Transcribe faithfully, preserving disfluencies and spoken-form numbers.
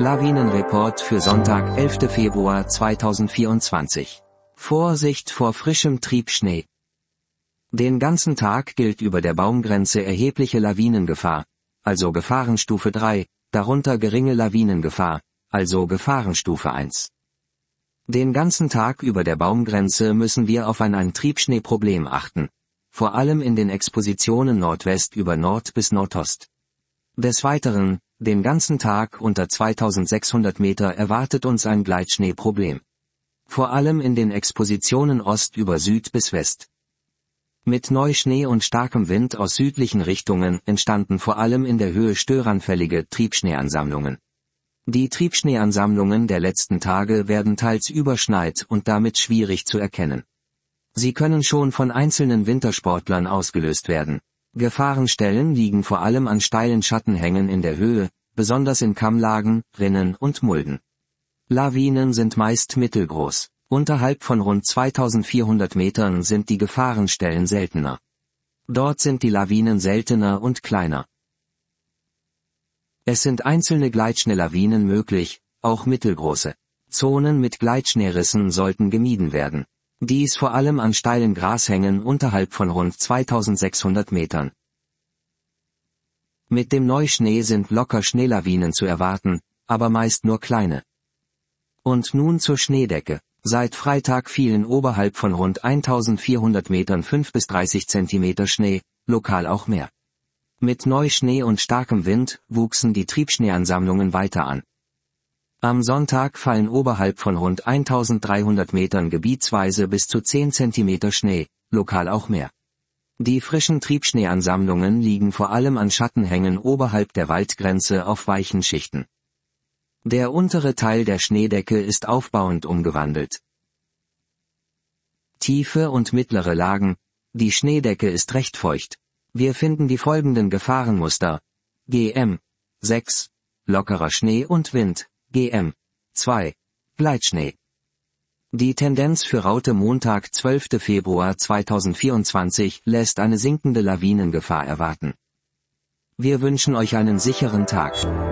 Lawinenreport für Sonntag, elfter Februar zweitausendvierundzwanzig. Vorsicht vor frischem Triebschnee. Den ganzen Tag gilt über der Baumgrenze erhebliche Lawinengefahr, also Gefahrenstufe drei, darunter geringe Lawinengefahr, also Gefahrenstufe eins. Den ganzen Tag über der Baumgrenze müssen wir auf ein, ein Triebschneeproblem achten, vor allem in den Expositionen Nordwest über Nord bis Nordost. Des Weiteren, den ganzen Tag unter zweitausendsechshundert Meter erwartet uns ein Gleitschneeproblem. Vor allem in den Expositionen Ost über Süd bis West. Mit Neuschnee und starkem Wind aus südlichen Richtungen entstanden vor allem in der Höhe störanfällige Triebschneeansammlungen. Die Triebschneeansammlungen der letzten Tage werden teils überschneit und damit schwierig zu erkennen. Sie können schon von einzelnen Wintersportlern ausgelöst werden. Gefahrenstellen liegen vor allem an steilen Schattenhängen in der Höhe, besonders in Kammlagen, Rinnen und Mulden. Lawinen sind meist mittelgroß. Unterhalb von rund zweitausendvierhundert Metern sind die Gefahrenstellen seltener. Dort sind die Lawinen seltener und kleiner. Es sind einzelne Gleitschneelawinen möglich, auch mittelgroße. Zonen mit Gleitschneerissen sollten gemieden werden. Dies vor allem an steilen Grashängen unterhalb von rund zweitausendsechshundert Metern. Mit dem Neuschnee sind locker Schneelawinen zu erwarten, aber meist nur kleine. Und nun zur Schneedecke. Seit Freitag fielen oberhalb von rund eintausendvierhundert Metern fünf bis dreißig Zentimeter Schnee, lokal auch mehr. Mit Neuschnee und starkem Wind wuchsen die Triebschneeansammlungen weiter an. Am Sonntag fallen oberhalb von rund eintausenddreihundert Metern gebietsweise bis zu zehn Zentimeter Schnee, lokal auch mehr. Die frischen Triebschneeansammlungen liegen vor allem an Schattenhängen oberhalb der Waldgrenze auf weichen Schichten. Der untere Teil der Schneedecke ist aufbauend umgewandelt. Tiefe und mittlere Lagen. Die Schneedecke ist recht feucht. Wir finden die folgenden Gefahrenmuster. G M sechs, lockerer Schnee und Wind. G M zwei, Gleitschnee. Die Tendenz für Raute Montag, zwölfter Februar zweitausendvierundzwanzig lässt eine sinkende Lawinengefahr erwarten. Wir wünschen euch einen sicheren Tag.